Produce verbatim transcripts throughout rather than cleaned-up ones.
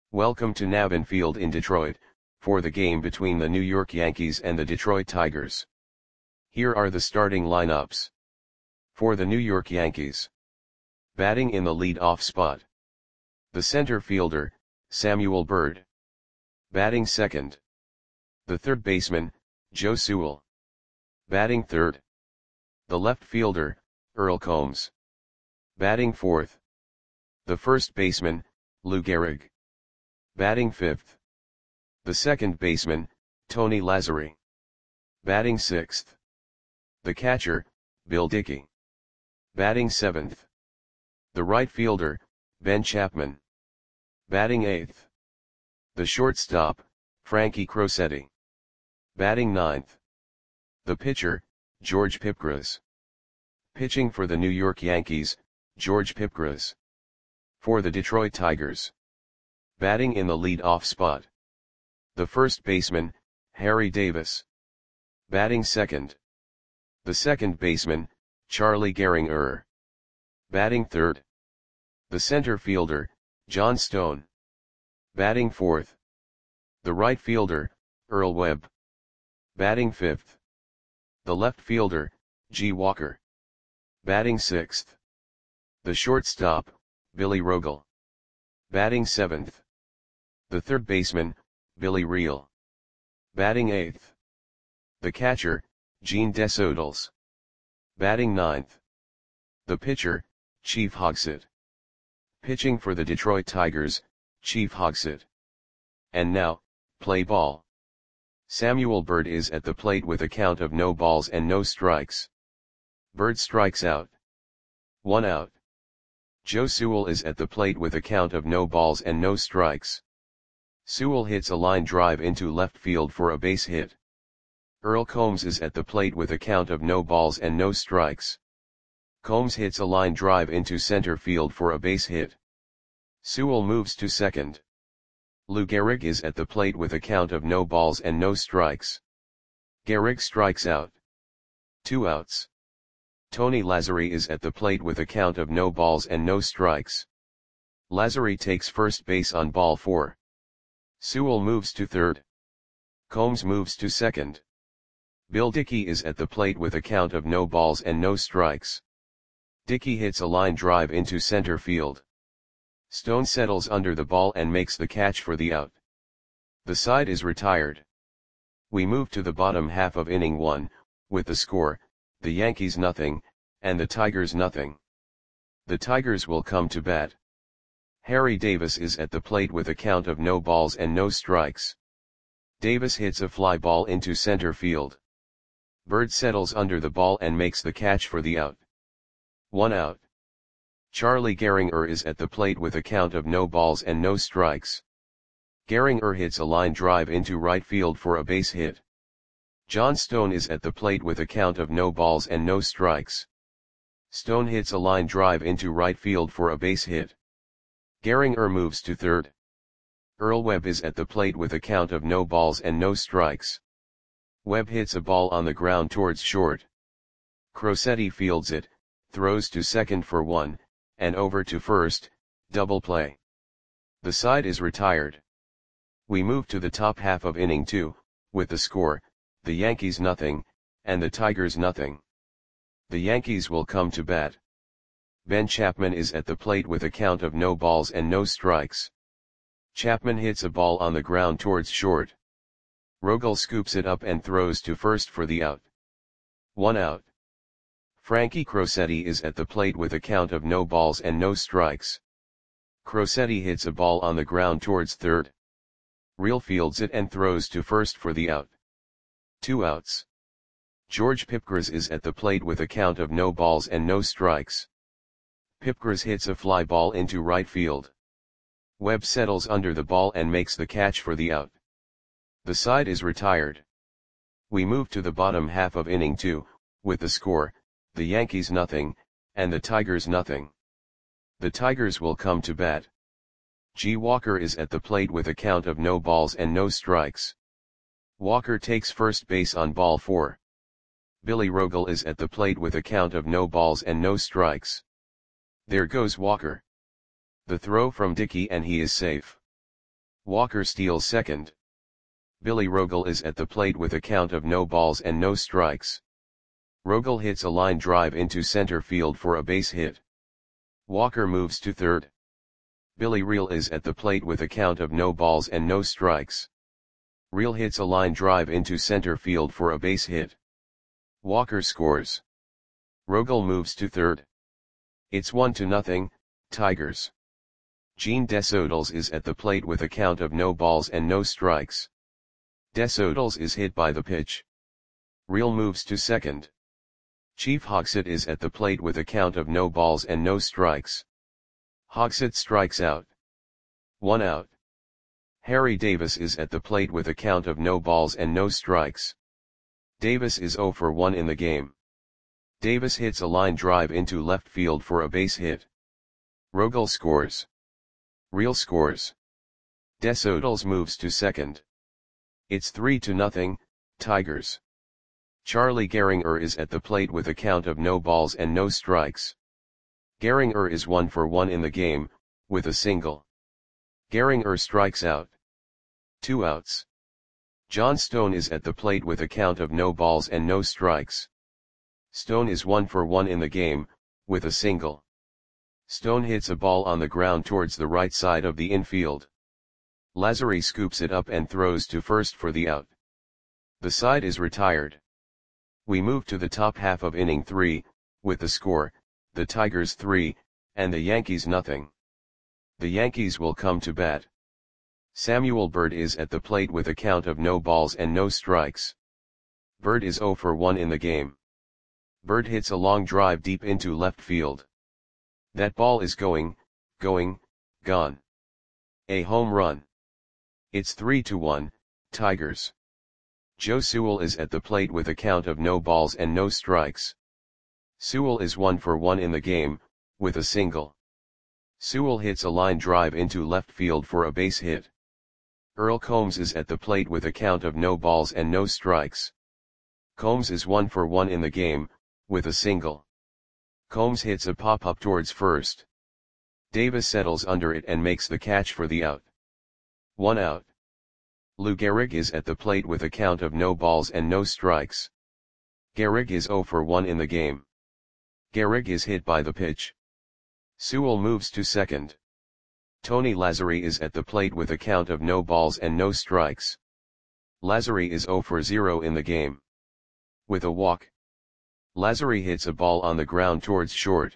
Welcome to Navin Field in Detroit, for the game between the New York Yankees and the Detroit Tigers. Here are the starting lineups. For the New York Yankees. Batting in the lead-off spot. The center fielder, Samuel Byrd. Batting second. The third baseman, Joe Sewell. Batting third. The left fielder, Earl Combs. Batting fourth. The first baseman, Lou Gehrig. Batting fifth. The second baseman, Tony Lazzeri. Batting sixth. The catcher, Bill Dickey. Batting seventh. The right fielder, Ben Chapman. Batting eighth. The shortstop, Frankie Crosetti. Batting ninth. The pitcher, George Pipgras. Pitching for the New York Yankees, George Pipgras. For the Detroit Tigers. Batting in the lead-off spot. The first baseman, Harry Davis. Batting second. The second baseman, Charlie Gehringer. Batting third. The center fielder, John Stone. Batting fourth. The right fielder, Earl Webb. Batting fifth. The left fielder, G. Walker. Batting sixth. The shortstop, Billy Rogel. Batting seventh. The third baseman, Billy Reel. Batting eighth. The catcher, Gene Desodals. Batting ninth. The pitcher, Chief Hogsett. Pitching for the Detroit Tigers, Chief Hogsett. And now, play ball. Samuel Byrd is at the plate with a count of no balls and no strikes. Byrd strikes out. One out. Joe Sewell is at the plate with a count of no balls and no strikes. Sewell hits a line drive into left field for a base hit. Earl Combs is at the plate with a count of no balls and no strikes. Combs hits a line drive into center field for a base hit. Sewell moves to second. Lou Gehrig is at the plate with a count of no balls and no strikes. Gehrig strikes out. Two outs. Tony Lazzeri is at the plate with a count of no balls and no strikes. Lazzeri takes first base on ball four. Sewell moves to third. Combs moves to second. Bill Dickey is at the plate with a count of no balls and no strikes. Dickey hits a line drive into center field. Stone settles under the ball and makes the catch for the out. The side is retired. We move to the bottom half of inning one, with the score, the Yankees nothing, and the Tigers nothing. The Tigers will come to bat. Harry Davis is at the plate with a count of no balls and no strikes. Davis hits a fly ball into center field. Byrd settles under the ball and makes the catch for the out. One out. Charlie Gehringer is at the plate with a count of no balls and no strikes. Gehringer hits a line drive into right field for a base hit. John Stone is at the plate with a count of no balls and no strikes. Stone hits a line drive into right field for a base hit. Gehringer moves to third. Earl Webb is at the plate with a count of no balls and no strikes. Webb hits a ball on the ground towards short. Crosetti fields it, throws to second for one, and over to first, double play. The side is retired. We move to the top half of inning two, with the score, the Yankees nothing, and the Tigers nothing. The Yankees will come to bat. Ben Chapman is at the plate with a count of no balls and no strikes. Chapman hits a ball on the ground towards short. Rogel scoops it up and throws to first for the out. One out. Frankie Crosetti is at the plate with a count of no balls and no strikes. Crosetti hits a ball on the ground towards third. Reel fields it and throws to first for the out. Two outs. George Pipgras is at the plate with a count of no balls and no strikes. Pipgras hits a fly ball into right field. Webb settles under the ball and makes the catch for the out. The side is retired. We move to the bottom half of inning two, with the score, the Yankees nothing, and the Tigers nothing. The Tigers will come to bat. G. Walker is at the plate with a count of no balls and no strikes. Walker takes first base on ball four. Billy Rogel is at the plate with a count of no balls and no strikes. There goes Walker. The throw from Dickey and he is safe. Walker steals second. Billy Rogel is at the plate with a count of no balls and no strikes. Rogel hits a line drive into center field for a base hit. Walker moves to third. Billy Reel is at the plate with a count of no balls and no strikes. Reel hits a line drive into center field for a base hit. Walker scores. Rogel moves to third. It's one to nothing, Tigers. Gene Desodals is at the plate with a count of no balls and no strikes. Desodals is hit by the pitch. Reel moves to second. Chief Hogsett is at the plate with a count of no balls and no strikes. Hogsett strikes out. One out. Harry Davis is at the plate with a count of no balls and no strikes. Davis is zero for one in the game. Davis hits a line drive into left field for a base hit. Rogel scores. Reel scores. Desodals moves to second. It's three to nothing, Tigers. Charlie Gehringer is at the plate with a count of no balls and no strikes. Gehringer is one for one in the game, with a single. Gehringer strikes out. Two outs. John Stone is at the plate with a count of no balls and no strikes. Stone is one for one in the game, with a single. Stone hits a ball on the ground towards the right side of the infield. Lazary scoops it up and throws to first for the out. The side is retired. We move to the top half of inning three, with the score, the Tigers three, and the Yankees nothing. The Yankees will come to bat. Samuel Bird is at the plate with a count of no balls and no strikes. Bird is zero for one in the game. Bird hits a long drive deep into left field. That ball is going, going, gone. A home run. It's three to one, Tigers. Joe Sewell is at the plate with a count of no balls and no strikes. Sewell is one for one in the game, with a single. Sewell hits a line drive into left field for a base hit. Earl Combs is at the plate with a count of no balls and no strikes. Combs is one for one in the game, with a single. Combs hits a pop-up towards first. Davis settles under it and makes the catch for the out. One out. Lou Gehrig is at the plate with a count of no balls and no strikes. Gehrig is zero for one in the game. Gehrig is hit by the pitch. Sewell moves to second. Tony Lazary is at the plate with a count of no balls and no strikes. Lazary is zero for zero in the game. With a walk. Lazary hits a ball on the ground towards short.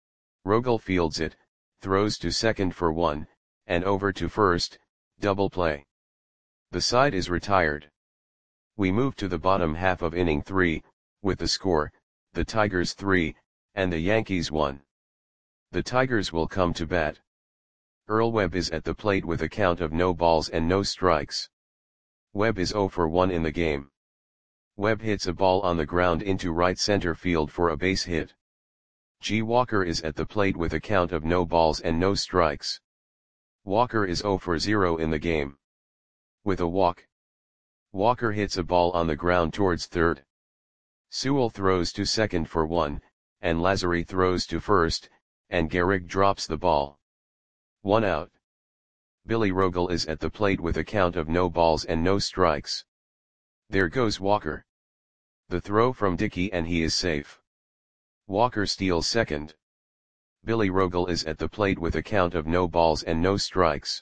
Rogel fields it, throws to second for one, and over to first, double play. The side is retired. We move to the bottom half of inning three, with the score, the Tigers three, and the Yankees one. The Tigers will come to bat. Earl Webb is at the plate with a count of no balls and no strikes. Webb is zero for one in the game. Webb hits a ball on the ground into right center field for a base hit. G. Walker is at the plate with a count of no balls and no strikes. Walker is zero for zero in the game. With a walk. Walker hits a ball on the ground towards third. Sewell throws to second for one, and Lazary throws to first, and Gehrig drops the ball. One out. Billy Rogel is at the plate with a count of no balls and no strikes. There goes Walker. The throw from Dickey and he is safe. Walker steals second. Billy Rogel is at the plate with a count of no balls and no strikes.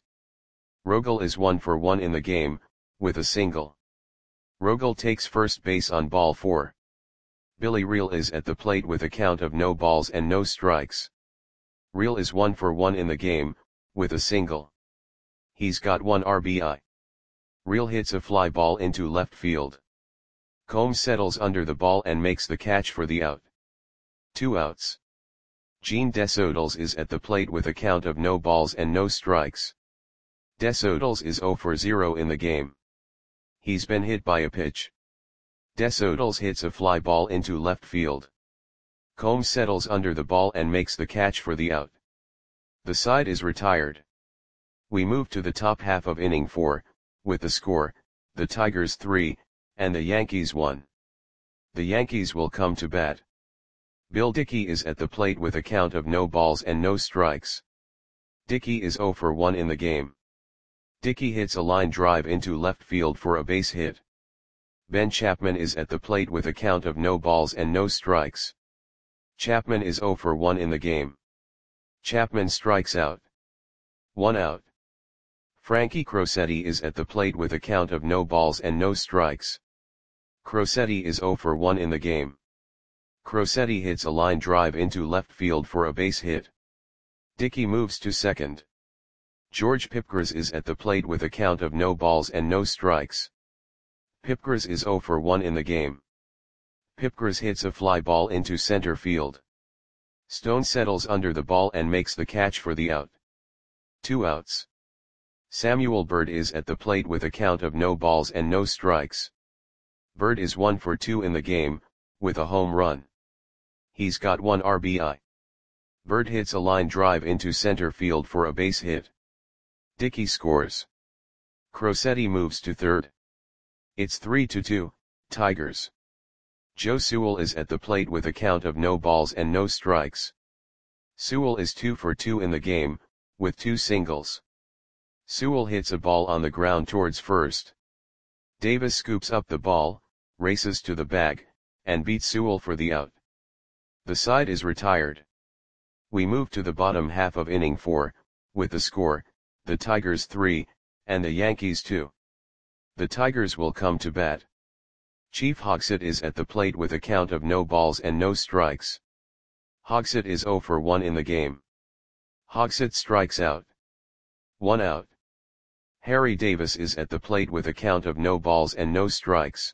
Rogel is one for one in the game, with a single. Rogel takes first base on ball four. Billy Reel is at the plate with a count of no balls and no strikes. Reel is one for one in the game, with a single. He's got one R B I. Reel hits a fly ball into left field. Combs settles under the ball and makes the catch for the out. Two outs. Gene Desodals is at the plate with a count of no balls and no strikes. Desodals is zero for zero in the game. He's been hit by a pitch. Desodals hits a fly ball into left field. Combs settles under the ball and makes the catch for the out. The side is retired. We move to the top half of inning four, with the score, the Tigers three, and the Yankees one. The Yankees will come to bat. Bill Dickey is at the plate with a count of no balls and no strikes. Dickey is zero for one in the game. Dickey hits a line drive into left field for a base hit. Ben Chapman is at the plate with a count of no balls and no strikes. Chapman is oh for one in the game. Chapman strikes out. One out. Frankie Crosetti is at the plate with a count of no balls and no strikes. Crosetti is oh for one in the game. Crosetti hits a line drive into left field for a base hit. Dickey moves to second. George Pipgras is at the plate with a count of no balls and no strikes. Pipgras is oh for one in the game. Pipgras hits a fly ball into center field. Stone settles under the ball and makes the catch for the out. Two outs. Samuel Bird is at the plate with a count of no balls and no strikes. Bird is one for two in the game, with a home run. He's got one R B I. Bird hits a line drive into center field for a base hit. Dickey scores. Crosetti moves to third. It's three to two, Tigers. Joe Sewell is at the plate with a count of no balls and no strikes. Sewell is two for two in the game, with two singles. Sewell hits a ball on the ground towards first. Davis scoops up the ball, races to the bag, and beats Sewell for the out. The side is retired. We move to the bottom half of inning four, with the score, the Tigers three, and the Yankees two. The Tigers will come to bat. Chief Hogsett is at the plate with a count of no balls and no strikes. Hogsett is oh for one in the game. Hogsett strikes out. One out. Harry Davis is at the plate with a count of no balls and no strikes.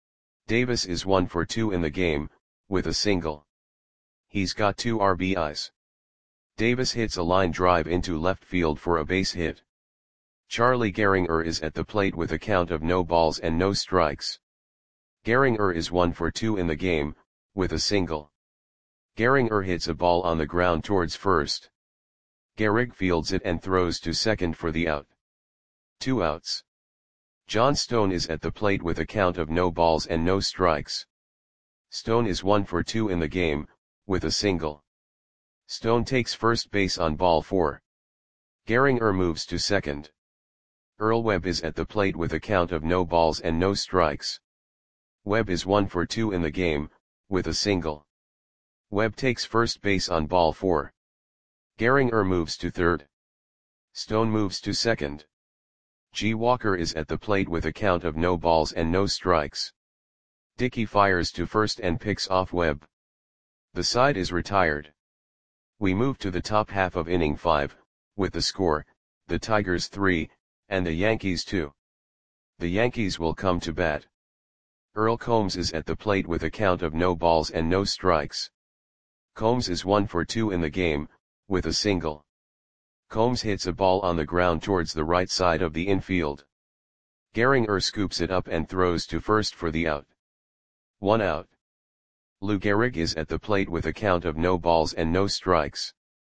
Davis is one for two in the game, with a single. He's got two R B Is. Davis hits a line drive into left field for a base hit. Charlie Gehringer is at the plate with a count of no balls and no strikes. Gehringer is one for two in the game, with a single. Gehringer hits a ball on the ground towards first. Gehrig fields it and throws to second for the out. Two outs. John Stone is at the plate with a count of no balls and no strikes. Stone is one for two in the game, with a single. Stone takes first base on ball four. Gehringer moves to second. Earl Webb is at the plate with a count of no balls and no strikes. Webb is one for two in the game, with a single. Webb takes first base on ball four. Gehringer moves to third. Stone moves to second. G. Walker is at the plate with a count of no balls and no strikes. Dickey fires to first and picks off Webb. The side is retired. We move to the top half of inning five, with the score, the Tigers three, and the Yankees two. The Yankees will come to bat. Earl Combs is at the plate with a count of no balls and no strikes. Combs is one for two in the game, with a single. Combs hits a ball on the ground towards the right side of the infield. Gehringer scoops it up and throws to first for the out. One out. Lou Gehrig is at the plate with a count of no balls and no strikes.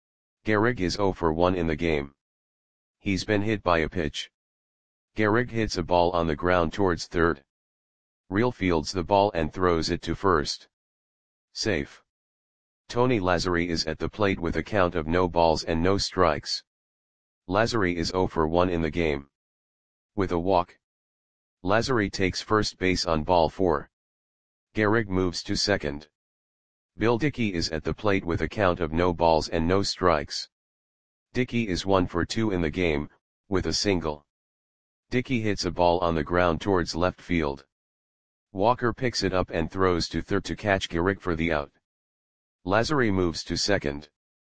Gehrig is oh for one in the game. He's been hit by a pitch. Gehrig hits a ball on the ground towards third. Reel fields the ball and throws it to first. Safe. Tony Lazzeri is at the plate with a count of no balls and no strikes. Lazzeri is oh for one in the game. With a walk. Lazzeri takes first base on ball four. Gehrig moves to second. Bill Dickey is at the plate with a count of no balls and no strikes. Dickey is one for two in the game, with a single. Dickey hits a ball on the ground towards left field. Walker picks it up and throws to third to catch Gehrig for the out. Lazzeri moves to second.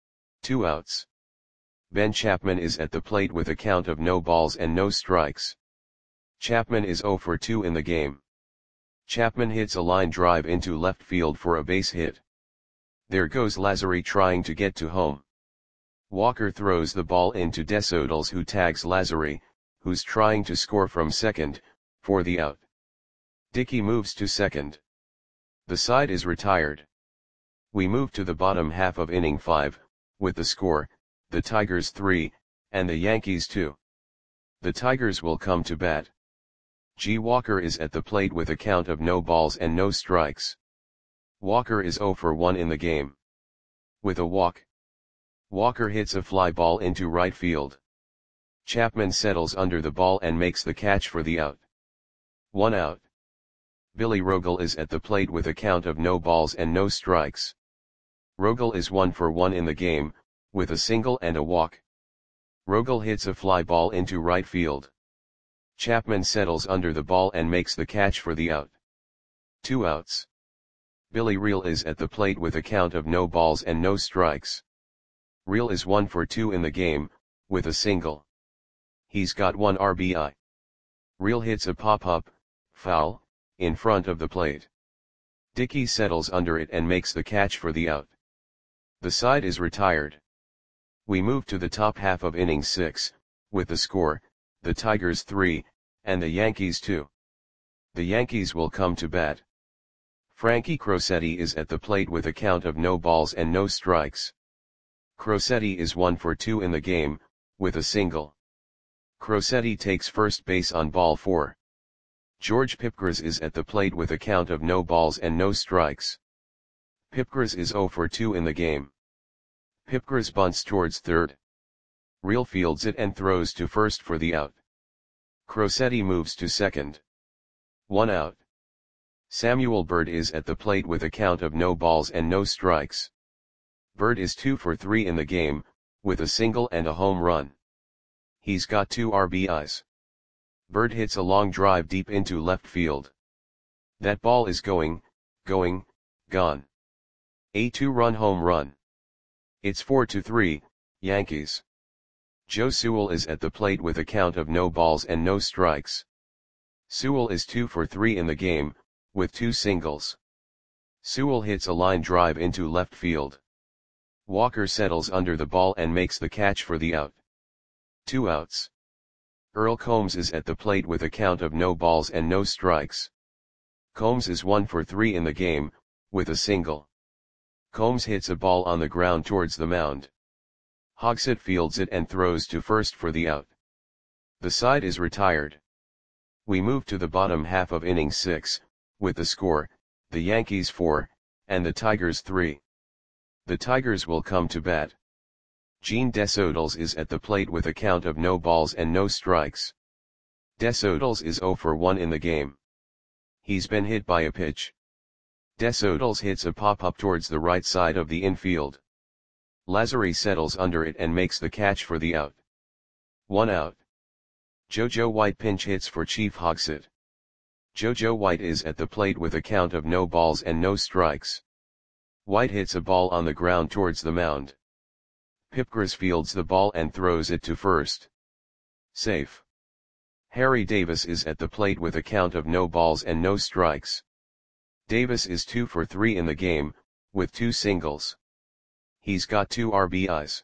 Two outs. Ben Chapman is at the plate with a count of no balls and no strikes. Chapman is oh for two in the game. Chapman hits a line drive into left field for a base hit. There goes Lazzeri trying to get to home. Walker throws the ball into Desodals, who tags Lazzeri, who's trying to score from second, for the out. Dickey moves to second. The side is retired. We move to the bottom half of inning five, with the score, the Tigers three, and the Yankees two. The Tigers will come to bat. G. Walker is at the plate with a count of no balls and no strikes. Walker is oh for one in the game. With a walk. Walker hits a fly ball into right field. Chapman settles under the ball and makes the catch for the out. One out. Billy Rogel is at the plate with a count of no balls and no strikes. Rogel is one for one in the game, with a single and a walk. Rogel hits a fly ball into right field. Chapman settles under the ball and makes the catch for the out. Two outs. Billy Reel is at the plate with a count of no balls and no strikes. Reel is one for two in the game, with a single. He's got one R B I. Reel hits a pop-up, foul, in front of the plate. Dickey settles under it and makes the catch for the out. The side is retired. We move to the top half of inning six, with the score, the Tigers three, and the Yankees two. The Yankees will come to bat. Frankie Crosetti is at the plate with a count of no balls and no strikes. Crosetti is one for two in the game, with a single. Crosetti takes first base on ball four. George Pipgras is at the plate with a count of no balls and no strikes. Pipgras is zero for two in the game. Pipgras bunts towards third. Reel fields it and throws to first for the out. Crosetti moves to second. One out. Samuel Bird is at the plate with a count of no balls and no strikes. Bird is two for three in the game, with a single and a home run. He's got two R B Is. Bird hits a long drive deep into left field. That ball is going, going, gone. A two-run home run. It's four to three, Yankees. Joe Sewell is at the plate with a count of no balls and no strikes. Sewell is two for three in the game, with two singles. Sewell hits a line drive into left field. Walker settles under the ball and makes the catch for the out. Two outs. Earl Combs is at the plate with a count of no balls and no strikes. Combs is one for three in the game, with a single. Combs hits a ball on the ground towards the mound. Hogsett fields it and throws to first for the out. The side is retired. We move to the bottom half of inning six, with the score, the Yankees four, and the Tigers three. The Tigers will come to bat. Gene Desodals is at the plate with a count of no balls and no strikes. Desodals is zero for one in the game. He's been hit by a pitch. Desodals hits a pop-up towards the right side of the infield. Lazary settles under it and makes the catch for the out. One out. JoJo White pinch hits for Chief Hogsett. JoJo White is at the plate with a count of no balls and no strikes. White hits a ball on the ground towards the mound. Pipgras fields the ball and throws it to first. Safe. Harry Davis is at the plate with a count of no balls and no strikes. Davis is two for three in the game, with two singles. He's got two R B Is.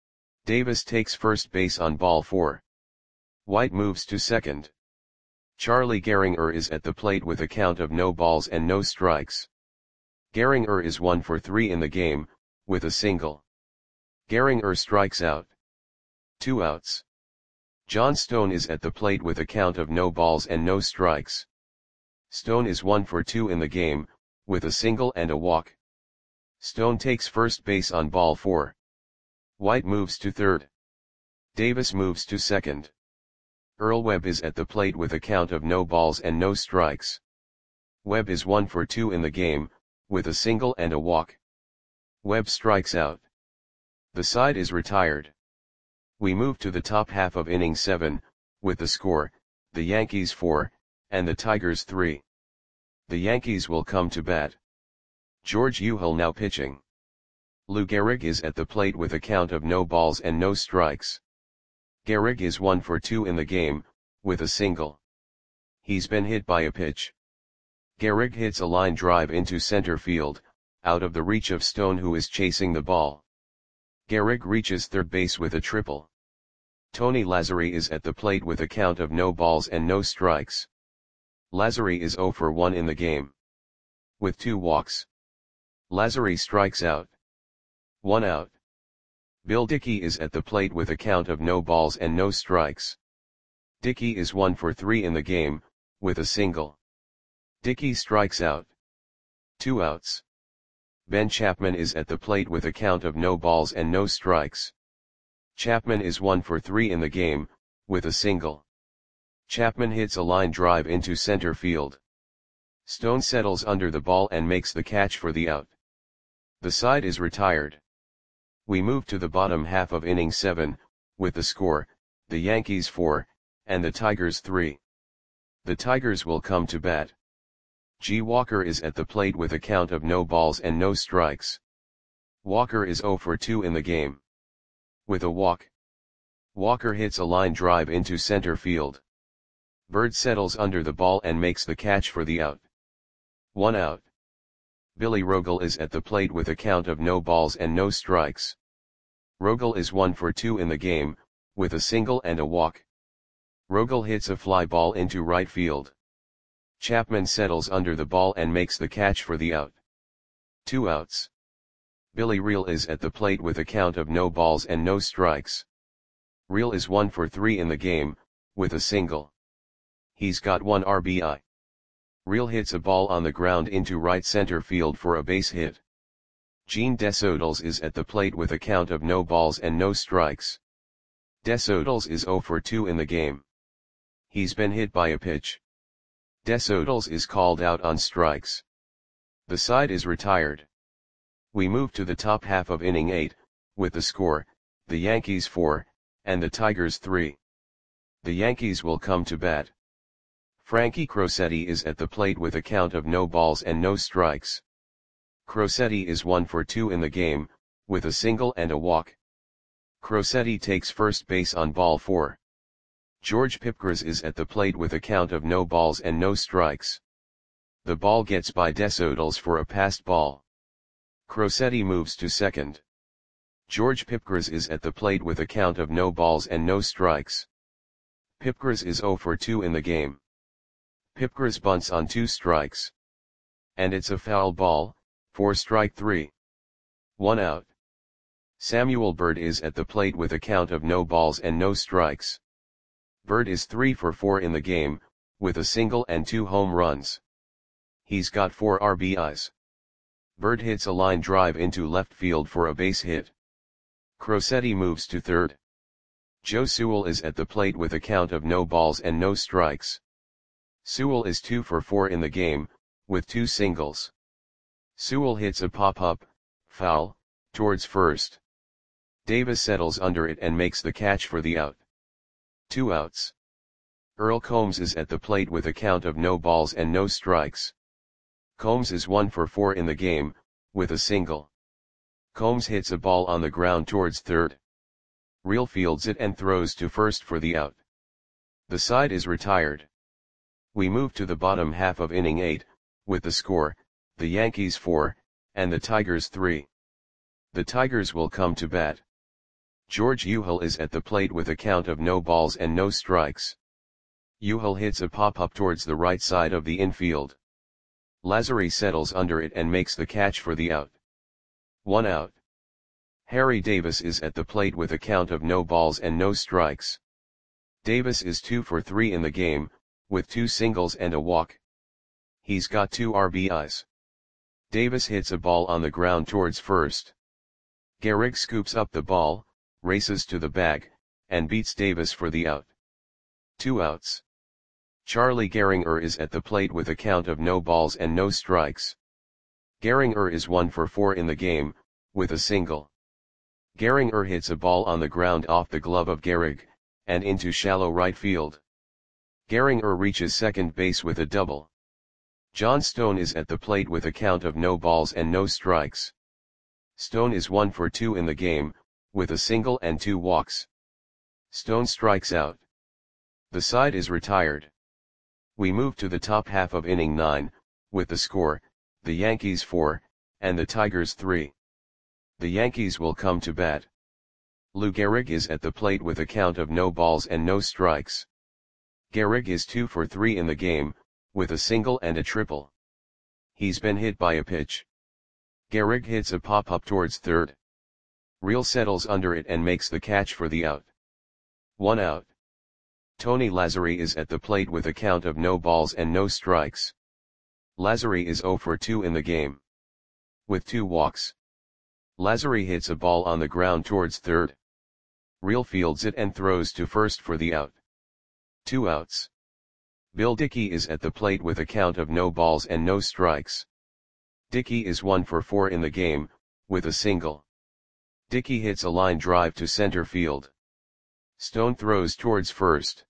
Davis takes first base on ball four. White moves to second. Charlie Gehringer is at the plate with a count of no balls and no strikes. Gehringer is one for three in the game, with a single. Gehringer strikes out. Two outs. John Stone is at the plate with a count of no balls and no strikes. Stone is one for two in the game, with a single and a walk. Stone takes first base on ball four. White moves to third. Davis moves to second. Earl Webb is at the plate with a count of no balls and no strikes. Webb is one for two in the game, with a single and a walk. Webb strikes out. The side is retired. We move to the top half of inning seven, with the score, the Yankees four, and the Tigers three. The Yankees will come to bat. George Uhill now pitching. Lou Gehrig is at the plate with a count of no balls and no strikes. Gehrig is one for two in the game, with a single. He's been hit by a pitch. Gehrig hits a line drive into center field, out of the reach of Stone who is chasing the ball. Gehrig reaches third base with a triple. Tony Lazary is at the plate with a count of no balls and no strikes. Lazary is zero for one in the game. With two walks. Lazary strikes out. One out. Bill Dickey is at the plate with a count of no balls and no strikes. Dickey is one for three in the game, with a single. Dickey strikes out. Two outs. Ben Chapman is at the plate with a count of no balls and no strikes. Chapman is one for three in the game, with a single. Chapman hits a line drive into center field. Stone settles under the ball and makes the catch for the out. The side is retired. We move to the bottom half of inning seven, with the score, the Yankees four, and the Tigers three. The Tigers will come to bat. G. Walker is at the plate with a count of no balls and no strikes. Walker is oh for two in the game. With a walk, Walker hits a line drive into center field. Bird settles under the ball and makes the catch for the out. One out. Billy Rogel is at the plate with a count of no balls and no strikes. Rogel is one for two in the game, with a single and a walk. Rogel hits a fly ball into right field. Chapman settles under the ball and makes the catch for the out. Two outs. Billy Reel is at the plate with a count of no balls and no strikes. Reel is one for three in the game, with a single. He's got one R B I. Reel hits a ball on the ground into right center field for a base hit. Gene Desodals is at the plate with a count of no balls and no strikes. Desodals is oh for two in the game. He's been hit by a pitch. Desodals is called out on strikes. The side is retired. We move to the top half of inning eight, with the score, the Yankees four, and the Tigers three. The Yankees will come to bat. Frankie Crosetti is at the plate with a count of no balls and no strikes. Crosetti is one for two in the game, with a single and a walk. Crosetti takes first base on ball four. George Pipgras is at the plate with a count of no balls and no strikes. The ball gets by Desodals for a passed ball. Crosetti moves to second. George Pipgras is at the plate with a count of no balls and no strikes. Pipgras is oh for two in the game. Pipgras bunts on two strikes. And it's a foul ball, for strike three. One out. Samuel Bird is at the plate with a count of no balls and no strikes. Bird is three for four in the game, with a single and two home runs. He's got four R B Is. Bird hits a line drive into left field for a base hit. Crosetti moves to third. Joe Sewell is at the plate with a count of no balls and no strikes. Sewell is two for four in the game, with two singles. Sewell hits a pop-up, foul, towards first. Davis settles under it and makes the catch for the out. Two outs. Earl Combs is at the plate with a count of no balls and no strikes. Combs is one for four in the game, with a single. Combs hits a ball on the ground towards third. Reel fields it and throws to first for the out. The side is retired. We move to the bottom half of inning eight, with the score, the Yankees four, and the Tigers three. The Tigers will come to bat. George Uhel is at the plate with a count of no balls and no strikes. Uhel hits a pop-up towards the right side of the infield. Lazary settles under it and makes the catch for the out. One out. Harry Davis is at the plate with a count of no balls and no strikes. Davis is two for three in the game, with two singles and a walk. He's got two R B Is. Davis hits a ball on the ground towards first. Gehrig scoops up the ball, races to the bag, and beats Davis for the out. Two outs. Charlie Gehringer is at the plate with a count of no balls and no strikes. Gehringer is one for four in the game, with a single. Gehringer hits a ball on the ground off the glove of Gehrig, and into shallow right field. Gehringer reaches second base with a double. John Stone is at the plate with a count of no balls and no strikes. Stone is one for two in the game, with a single and two walks. Stone strikes out. The side is retired. We move to the top half of inning nine, with the score, the Yankees four, and the Tigers three. The Yankees will come to bat. Lou Gehrig is at the plate with a count of no balls and no strikes. Gehrig is two for three in the game, with a single and a triple. He's been hit by a pitch. Gehrig hits a pop-up towards third. Reel settles under it and makes the catch for the out. One out. Tony Lazzari is at the plate with a count of no balls and no strikes. Lazzari is oh for two in the game. With two walks. Lazzari hits a ball on the ground towards third. Reel fields it and throws to first for the out. Two outs. Bill Dickey is at the plate with a count of no balls and no strikes. Dickey is one for four in the game, with a single. Dickey hits a line drive to center field. Stone throws towards first.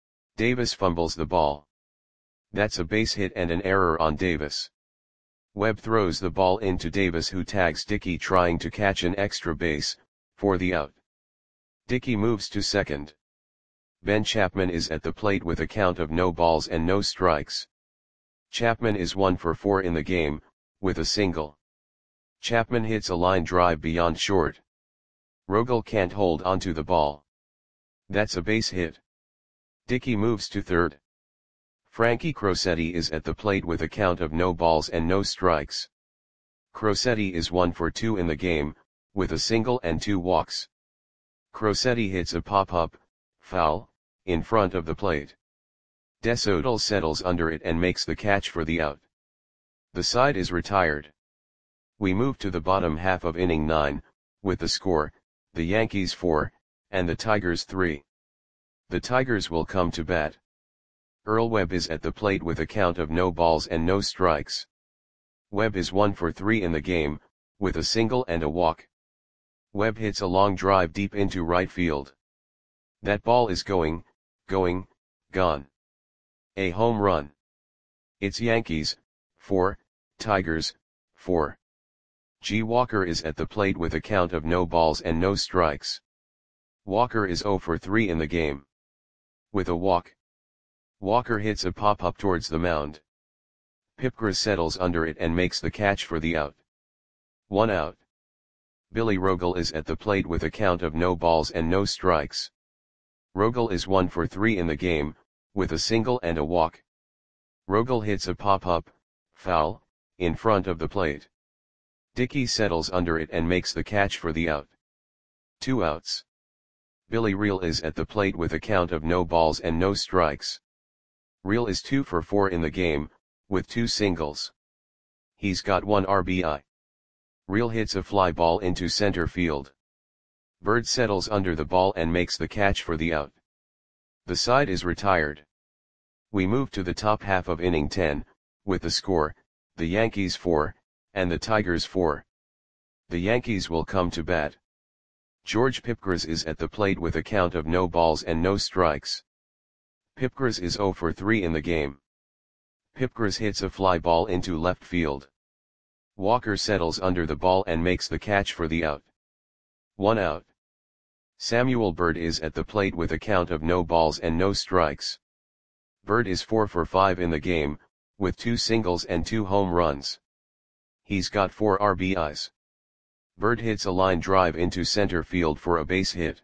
Davis fumbles the ball. That's a base hit and an error on Davis. Webb throws the ball into Davis, who tags Dickey trying to catch an extra base, for the out. Dickey moves to second. Ben Chapman is at the plate with a count of no balls and no strikes. Chapman is one for four in the game, with a single. Chapman hits a line drive beyond short. Rogel can't hold onto the ball. That's a base hit. Dickey moves to third. Frankie Crosetti is at the plate with a count of no balls and no strikes. Crosetti is one for two in the game, with a single and two walks. Crosetti hits a pop-up, foul, in front of the plate. Desodal settles under it and makes the catch for the out. The side is retired. We move to the bottom half of inning nine, with the score, the Yankees four, and the Tigers three. The Tigers will come to bat. Earl Webb is at the plate with a count of no balls and no strikes. Webb is one for three in the game, with a single and a walk. Webb hits a long drive deep into right field. That ball is going, going, gone. A home run. It's Yankees, four, Tigers, four. G. Walker is at the plate with a count of no balls and no strikes. Walker is zero for three in the game. With a walk. Walker hits a pop-up towards the mound. Pipgras settles under it and makes the catch for the out. One out. Billy Rogel is at the plate with a count of no balls and no strikes. Rogel is one for three in the game, with a single and a walk. Rogel hits a pop-up, foul, in front of the plate. Dickey settles under it and makes the catch for the out. Two outs. Billy Reel is at the plate with a count of no balls and no strikes. Reel is two for four in the game, with two singles. He's got one R B I. Reel hits a fly ball into center field. Bird settles under the ball and makes the catch for the out. The side is retired. We move to the top half of inning ten, with the score, the Yankees four, and the Tigers four. The Yankees will come to bat. George Pipgras is at the plate with a count of no balls and no strikes. Pipgras is zero for three in the game. Pipgras hits a fly ball into left field. Walker settles under the ball and makes the catch for the out. One out. Samuel Bird is at the plate with a count of no balls and no strikes. Bird is four for five in the game, with two singles and two home runs. He's got four R B Is. Bird hits a line drive into center field for a base hit.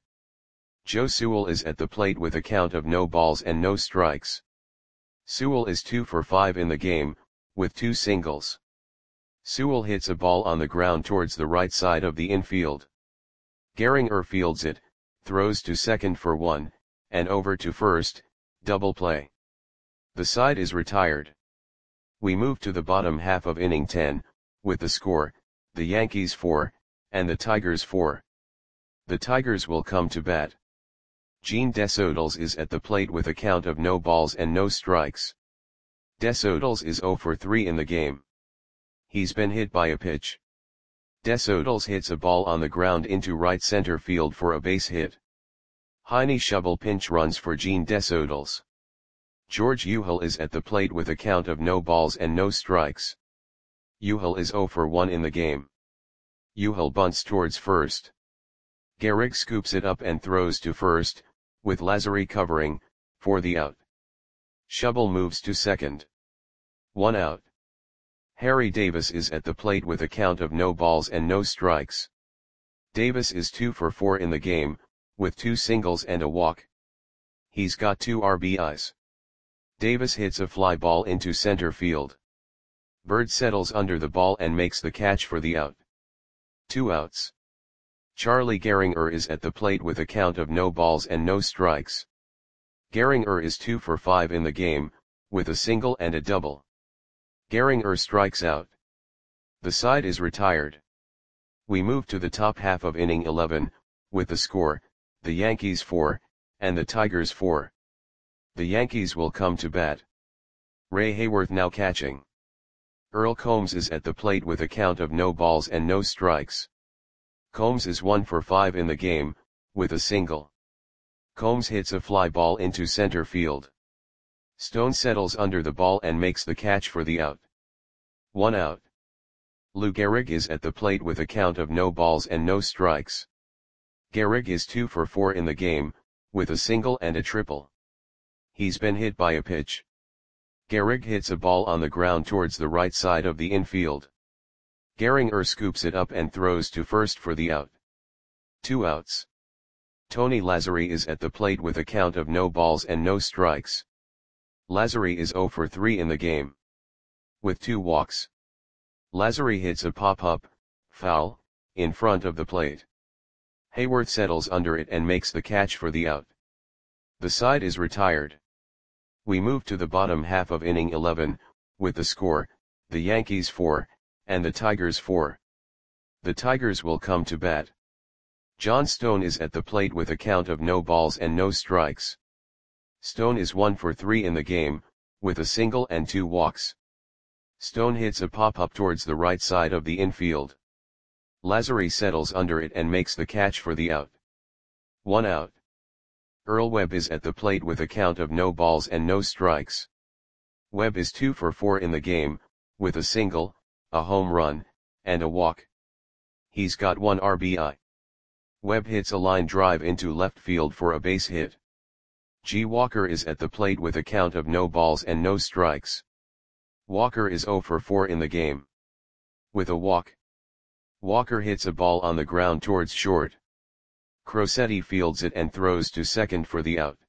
Joe Sewell is at the plate with a count of no balls and no strikes. Sewell is two for five in the game, with two singles. Sewell hits a ball on the ground towards the right side of the infield. Gehringer fields it, throws to second for one, and over to first, double play. The side is retired. We move to the bottom half of inning ten, with the score, the Yankees four, and the Tigers four. The Tigers will come to bat. Gene Desodals is at the plate with a count of no balls and no strikes. Desodals is zero for three in the game. He's been hit by a pitch. Desodals hits a ball on the ground into right center field for a base hit. Heine Schubel pinch runs for Gene Desodals. George Uhel is at the plate with a count of no balls and no strikes. Uhel is zero for one in the game. Uhel bunts towards first. Gehrig scoops it up and throws to first, with Lazary covering, for the out. Schubel moves to second. One out. Harry Davis is at the plate with a count of no balls and no strikes. Davis is two for four in the game, with two singles and a walk. He's got two R B Is. Davis hits a fly ball into center field. Bird settles under the ball and makes the catch for the out. Two outs. Charlie Gehringer is at the plate with a count of no balls and no strikes. Gehringer is two for five in the game, with a single and a double. Gehringer strikes out. The side is retired. We move to the top half of inning eleven, with the score, the Yankees four, and the Tigers four. The Yankees will come to bat. Ray Hayworth now catching. Earl Combs is at the plate with a count of no balls and no strikes. Combs is one for five in the game, with a single. Combs hits a fly ball into center field. Stone settles under the ball and makes the catch for the out. One out. Lou Gehrig is at the plate with a count of no balls and no strikes. Gehrig is two for four in the game, with a single and a triple. He's been hit by a pitch. Gehrig hits a ball on the ground towards the right side of the infield. Gehringer scoops it up and throws to first for the out. Two outs. Tony Lazzeri is at the plate with a count of no balls and no strikes. Lazzeri is zero for three in the game. With two walks. Lazzeri hits a pop-up, foul, in front of the plate. Hayworth settles under it and makes the catch for the out. The side is retired. We move to the bottom half of inning eleven, with the score, the Yankees four, and the Tigers four. The Tigers will come to bat. John Stone is at the plate with a count of no balls and no strikes. Stone is one for three in the game, with a single and two walks. Stone hits a pop-up towards the right side of the infield. Lazzeri settles under it and makes the catch for the out. One out. Earl Webb is at the plate with a count of no balls and no strikes. Webb is two for four in the game, with a single, a home run, and a walk. He's got one R B I. Webb hits a line drive into left field for a base hit. G. Walker is at the plate with a count of no balls and no strikes. Walker is zero for four in the game. With a walk. Walker hits a ball on the ground towards short. Crosetti fields it and throws to second for the out.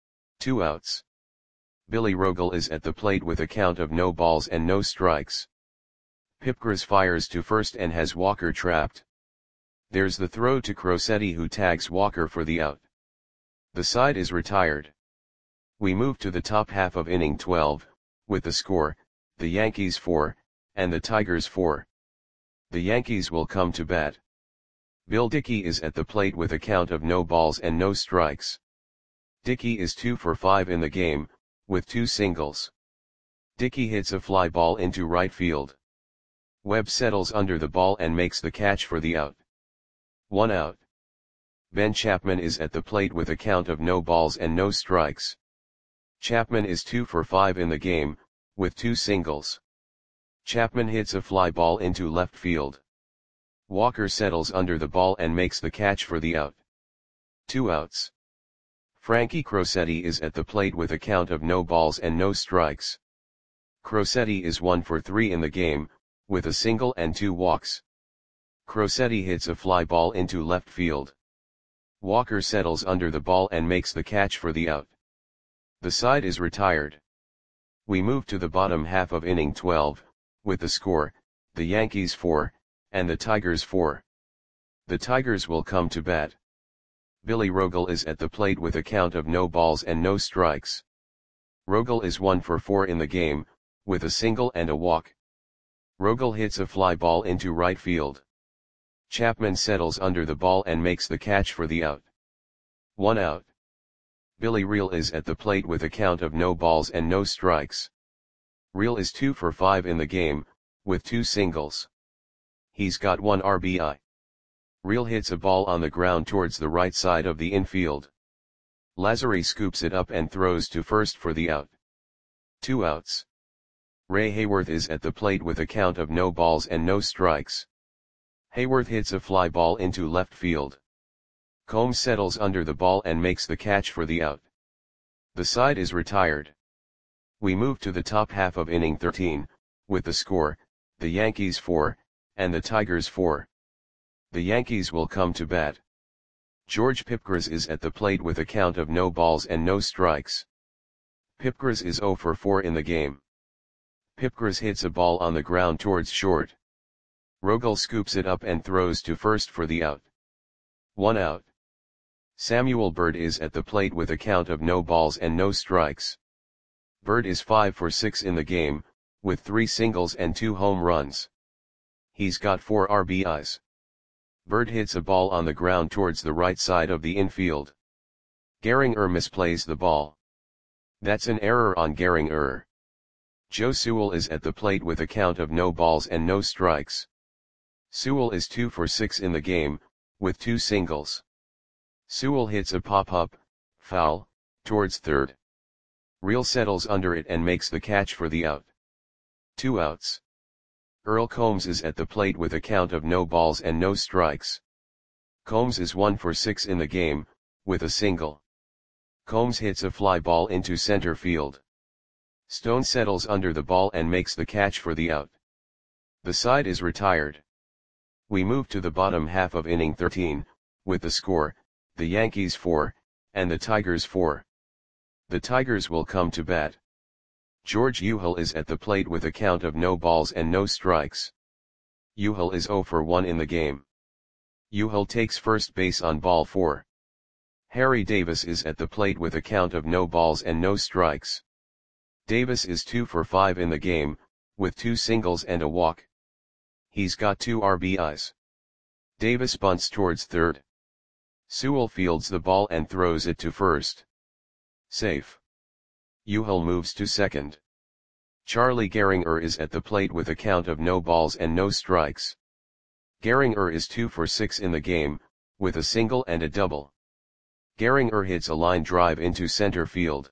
Two outs. Billy Rogel is at the plate with a count of no balls and no strikes. Pipgras fires to first and has Walker trapped. There's the throw to Crosetti, who tags Walker for the out. The side is retired. We move to the top half of inning twelve, with the score, the Yankees four, and the Tigers four. The Yankees will come to bat. Bill Dickey is at the plate with a count of no balls and no strikes. Dickey is two for five in the game, with two singles. Dickey hits a fly ball into right field. Webb settles under the ball and makes the catch for the out. One out. Ben Chapman is at the plate with a count of no balls and no strikes. Chapman is two for five in the game, with two singles. Chapman hits a fly ball into left field. Walker settles under the ball and makes the catch for the out. Two outs. Frankie Crosetti is at the plate with a count of no balls and no strikes. Crosetti is one for three in the game, with a single and two walks. Crosetti hits a fly ball into left field. Walker settles under the ball and makes the catch for the out. The side is retired. We move to the bottom half of inning twelve, with the score, the Yankees four, and the Tigers four. The Tigers will come to bat. Billy Rogel is at the plate with a count of no balls and no strikes. Rogel is one for four in the game, with a single and a walk. Rogel hits a fly ball into right field. Chapman settles under the ball and makes the catch for the out. One out. Billy Reel is at the plate with a count of no balls and no strikes. Reel is two for five in the game, with two singles. He's got one R B I. Reel hits a ball on the ground towards the right side of the infield. Lazzeri scoops it up and throws to first for the out. Two outs. Ray Hayworth is at the plate with a count of no balls and no strikes. Hayworth hits a fly ball into left field. Combs settles under the ball and makes the catch for the out. The side is retired. We move to the top half of inning thirteen, with the score, the Yankees four, and the Tigers four. The Yankees will come to bat. George Pipgras is at the plate with a count of no balls and no strikes. Pipgras is zero for four in the game. Pipgras hits a ball on the ground towards short. Rogel scoops it up and throws to first for the out. One out. Samuel Bird is at the plate with a count of no balls and no strikes. Bird is five for six in the game, with three singles and two home runs. He's got four R B Is. Bird hits a ball on the ground towards the right side of the infield. Gehringer misplays the ball. That's an error on Gehringer. Joe Sewell is at the plate with a count of no balls and no strikes. Sewell is two for six in the game, with two singles. Sewell hits a pop-up, foul, towards third. Real settles under it and makes the catch for the out. Two outs. Earl Combs is at the plate with a count of no balls and no strikes. Combs is one for six in the game, with a single. Combs hits a fly ball into center field. Stone settles under the ball and makes the catch for the out. The side is retired. We move to the bottom half of inning thirteen, with the score, the Yankees four, and the Tigers four. The Tigers will come to bat. George Euchel is at the plate with a count of no balls and no strikes. Euchel is zero for one in the game. Euchel takes first base on ball four. Harry Davis is at the plate with a count of no balls and no strikes. Davis is two for five in the game, with two singles and a walk. He's got two R B Is. Davis bunts towards third. Sewell fields the ball and throws it to first. Safe. Euchel moves to second. Charlie Gehringer is at the plate with a count of no balls and no strikes. Gehringer is two for six in the game, with a single and a double. Gehringer hits a line drive into center field.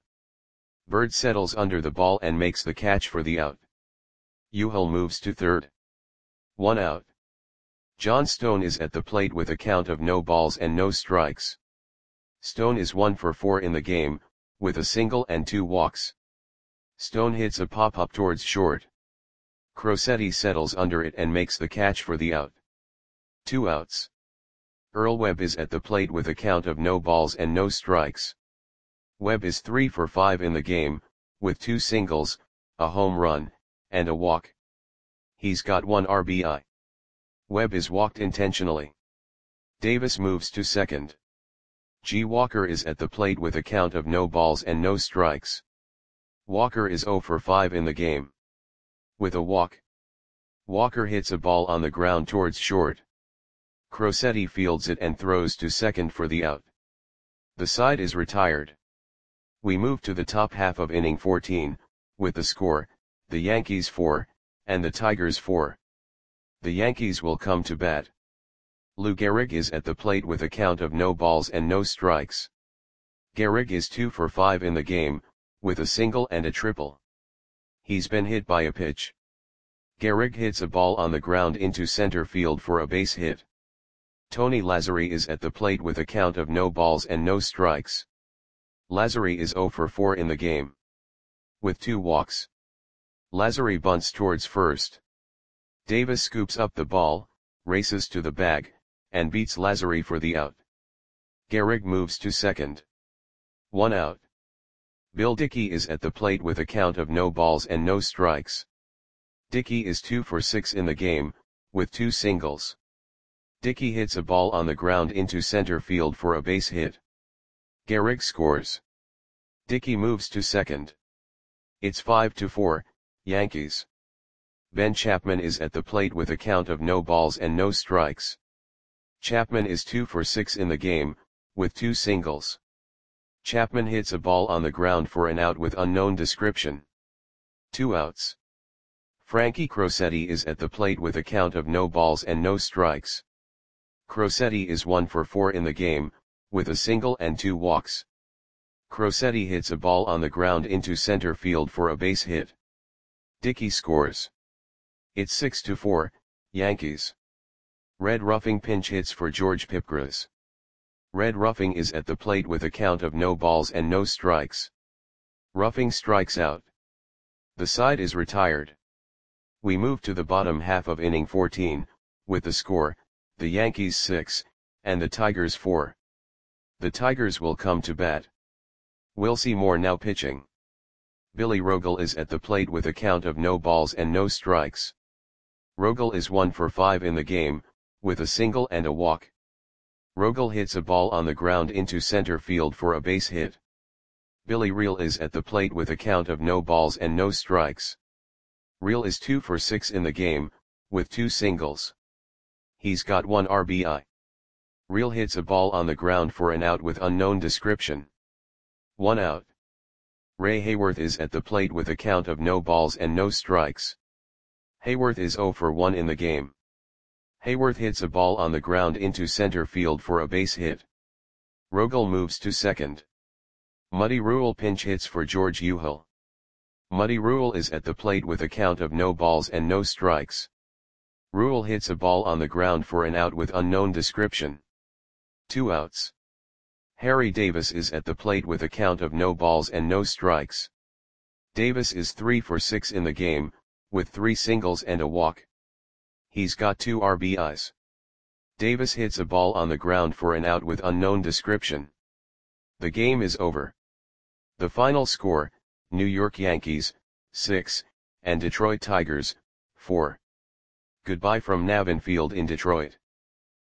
Bird settles under the ball and makes the catch for the out. Euchel moves to third. One out. John Stone is at the plate with a count of no balls and no strikes. Stone is one for four in the game, with a single and two walks. Stone hits a pop-up towards short. Crosetti settles under it and makes the catch for the out. Two outs. Earl Webb is at the plate with a count of no balls and no strikes. Webb is three for five in the game, with two singles, a home run, and a walk. He's got one R B I. Webb is walked intentionally. Davis moves to second. G. Walker is at the plate with a count of no balls and no strikes. Walker is zero for five in the game. With a walk. Walker hits a ball on the ground towards short. Crosetti fields it and throws to second for the out. The side is retired. We move to the top half of inning fourteen, with the score, the Yankees four, and the Tigers four. The Yankees will come to bat. Lou Gehrig is at the plate with a count of no balls and no strikes. Gehrig is two for five in the game, with a single and a triple. He's been hit by a pitch. Gehrig hits a ball on the ground into center field for a base hit. Tony Lazzeri is at the plate with a count of no balls and no strikes. Lazzeri is zero for four in the game. With two walks. Lazzeri bunts towards first. Davis scoops up the ball, races to the bag, and beats Lazzeri for the out. Gehrig moves to second. One out. Bill Dickey is at the plate with a count of no balls and no strikes. Dickey is two for six in the game, with two singles. Dickey hits a ball on the ground into center field for a base hit. Gehrig scores. Dickey moves to second. It's five to four, Yankees. Ben Chapman is at the plate with a count of no balls and no strikes. Chapman is two for six in the game, with two singles. Chapman hits a ball on the ground for an out with unknown description. Two outs. Frankie Crosetti is at the plate with a count of no balls and no strikes. Crosetti is one for four in the game, with a single and two walks. Crosetti hits a ball on the ground into center field for a base hit. Dickey scores. It's six to four, Yankees. Red Ruffing pinch hits for George Pipgras. Red Ruffing is at the plate with a count of no balls and no strikes. Ruffing strikes out. The side is retired. We move to the bottom half of inning fourteen, with the score, the Yankees six, and the Tigers four. The Tigers will come to bat. Wilcie Moore now pitching. Billy Rogel is at the plate with a count of no balls and no strikes. Rogel is one for five in the game, with a single and a walk. Rogel hits a ball on the ground into center field for a base hit. Billy Reel is at the plate with a count of no balls and no strikes. Reel is two for six in the game, with two singles. He's got one R B I. Reel hits a ball on the ground for an out with unknown description. One out. Ray Hayworth is at the plate with a count of no balls and no strikes. Hayworth is zero for one in the game. Hayworth hits a ball on the ground into center field for a base hit. Rogel moves to second. Muddy Rule pinch hits for George Uhel. Muddy Rule is at the plate with a count of no balls and no strikes. Rule hits a ball on the ground for an out with unknown description. Two outs. Harry Davis is at the plate with a count of no balls and no strikes. Davis is three for six in the game, with three singles and a walk. He's got two R B Is. Davis hits a ball on the ground for an out with unknown description. The game is over. The final score, New York Yankees, six, and Detroit Tigers, four. Goodbye from Navin Field in Detroit.